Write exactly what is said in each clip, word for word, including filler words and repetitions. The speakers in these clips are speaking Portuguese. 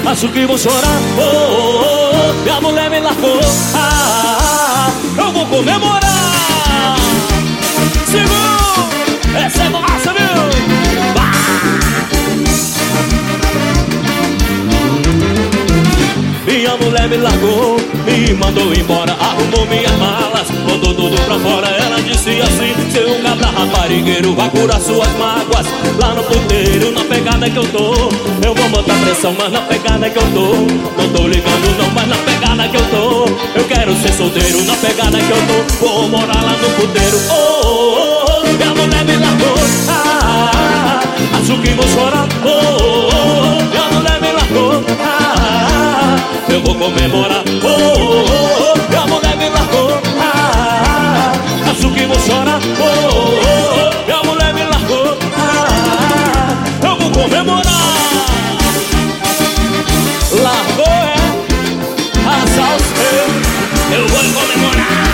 acho que vou chorar. Oh, oh, oh, minha mulher me largou. Ah, eu vou comemorar. Segura, essa é nossa, viu? Bah! Minha mulher me largou, me mandou embora, arrumou minhas malas, botou tudo pra fora. Ela disse assim: seu cabra raparigueiro, vai curar suas mágoas lá no puteiro. Na pegada que eu tô, eu vou botar pressão, mas na pegada que eu tô, não tô ligando não, mas na pegada que eu tô, eu quero ser solteiro. Na pegada que eu tô, vou morar lá no puteiro. Oh, oh, oh, minha mulher me largou. Ah, acho que vou chorar. Oh, oh, oh, minha mulher me largou. Ah, eu vou comemorar. Oh, oh, oh, minha mulher me largou. Ah, acho que vou chorar. Oh, oh, oh, minha mulher me largou. Ah, eu vou comemorar. Largou é azar o seu, eu vou comemorar.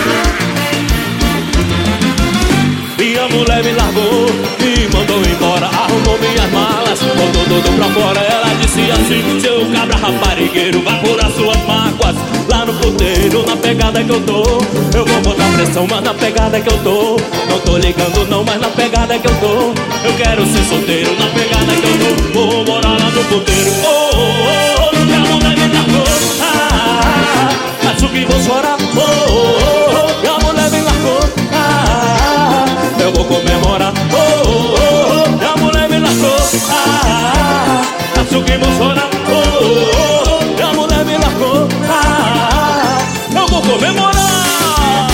Minha mulher me largou, me mandou embora, arrumou minhas malas, botou tudo pra fora. Ela disse assim: seu cabra raparigueiro, vai curar suas mágoas lá no puteiro. Na pegada que eu tô, eu vou botar pressão, mas na pegada que eu tô, não tô ligando não, mas na pegada que eu tô, eu quero ser solteiro. Na pegada que eu tô, vou morar lá no puteiro. Oh, oh, oh, minha mulher me largou. Ah, acho que vou chorar. Oh, oh, oh, minha mulher me largou. Ah, eu vou comemorar. Oh, oh, oh, minha mulher me largou. Ah, acho que vou chorar. Oh, oh, oh, minha mulher me largou. Ah, eu vou comemorar.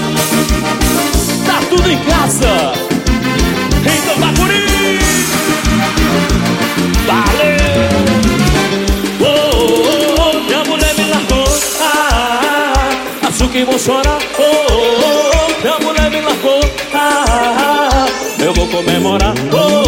Tá tudo em casa, então vai por isso. Valeu. Oh, oh, oh, minha mulher me largou. Ah, acho que vou chorar. Oh, oh, oh, minha mulher me largou. Ah, eu vou comemorar. Oh,